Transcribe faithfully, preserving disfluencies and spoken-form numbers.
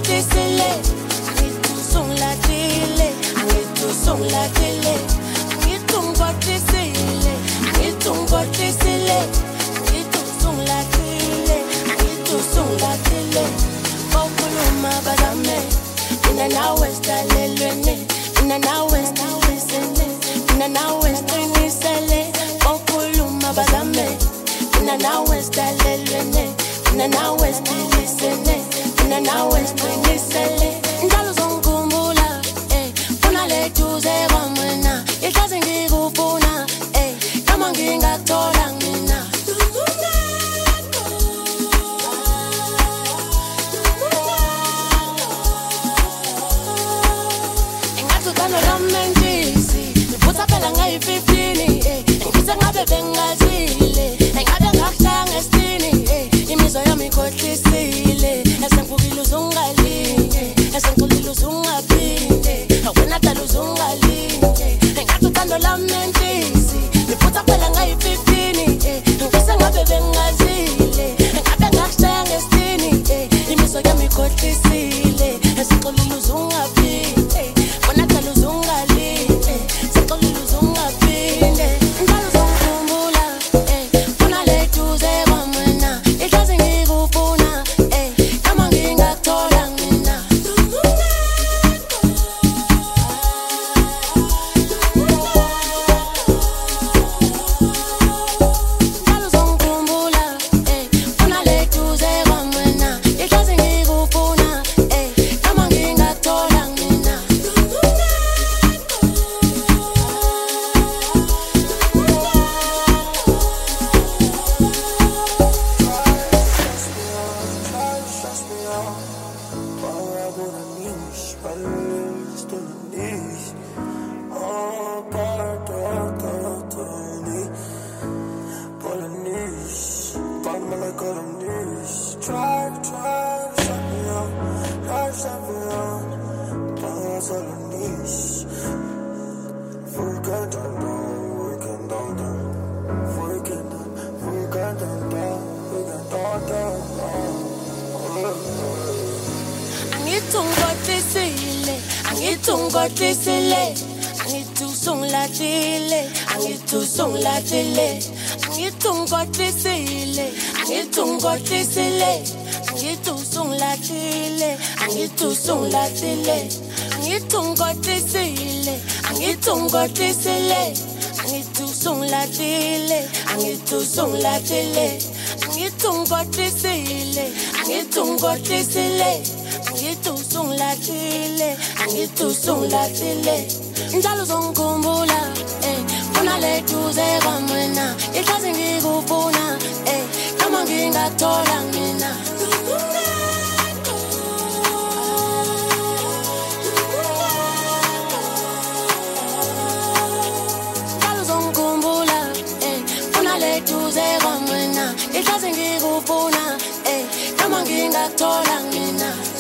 ngitungothisile angithusunglatile angithusunglatile ngitungothisile angithungothisile ngithusunglatile angithusunglatile bokhuluma bazame mina nawe sidalelwene mina nawe sidalisene mina nawe siqinisele bokhuluma bazame mina nawe sidalelwene mina nawe siqinisele mina nawe siqinisele njalo zongikhumbula eh funa leduze kwamina ihlazi ngikufuna eh noma ngingakuthola mina engathukano lomendisi ngiphuza phela ngayi fifteen eh ngise ngabe bengazile engabe ngakuhlanga ngesini eh imizwa yami ikhohlisile esengivukile uzungalinge esengixolile uzungaphinde wena dala uzungalinge engathukano lomendisi ngiphuza phela ngayi fifteen eh ngise ngabe bengazile engabe ngakuhlanga ngesini eh imizwa yami ikhohlisile esengixolile uzungaphinde wena dala uzungalinge esengixolile uzungaphinde njalo zongikhumbula eh funa leduze kwamina ihlazi ngikufuna eh noma ngingakuthola mina njalo zongikhumbula eh funa leduze kwamina ihlazi ngikufuna eh noma ngingakuthola mina angithungothisile angithungothisile angithusunglatile angithusunglatile angithungothisile angithungothisile angithusunglatile angithusunglatile angithungothisile angithungothisile angithusunglatile angithusunglatile angithungothisile angithungothisile angithusunglatile angithusunglatile njalo zongikhumbula eh funa leduze kwamina ihlazi ngikufuna eh noma ngingakuthola mina njalo zongikhumbula eh funa leduze kwamina ihlazi ngikufuna eh noma ngingakuthola mina